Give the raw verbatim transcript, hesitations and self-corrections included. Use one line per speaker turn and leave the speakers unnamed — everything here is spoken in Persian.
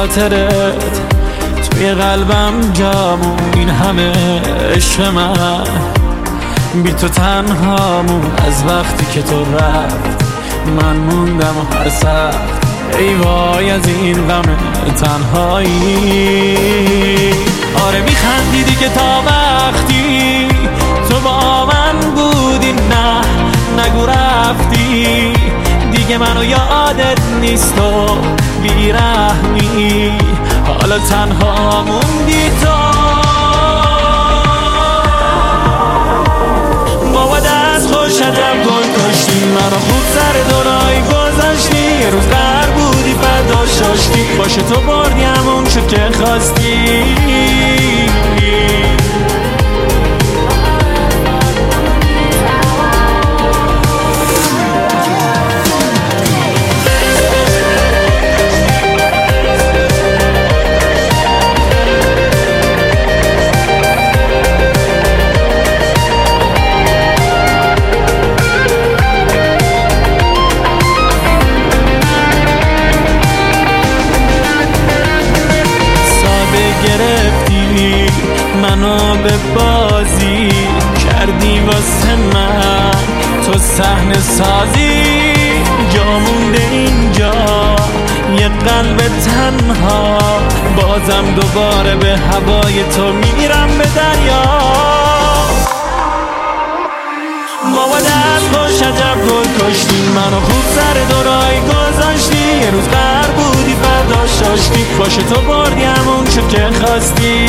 خاطرت توی قلبم جامون، این همه عشق من بی تو تنهامون. از وقتی که تو رفت من موندم هر سخت، ای وای از این غم تنهایی. آره میخندیدی که تا وقتی تو با من بودی، نه نگو رفتی دیگه منو یادت نیست و بیرحمی، حالا تنها موندی تو. بابا دست خوش عجب گل کاشتی، منو خوب سر دورای گذاشتی، یه روز قرار بودی فردا شاشتی، باشه تو بردی همون شد که خواستی. گرفتی منو به بازی کردی واسه من، تو صحنه سازی جا مونده اینجا یه قلب تنها، بازم دوباره به هوای تو میرم به دریا. بابا دست خوش عجب گل کاشتی، منو خوب سر دورای گذاشتی، یه روز قرار بودی فردا شاشتی، باشه تو بردی همون شد که خواستی.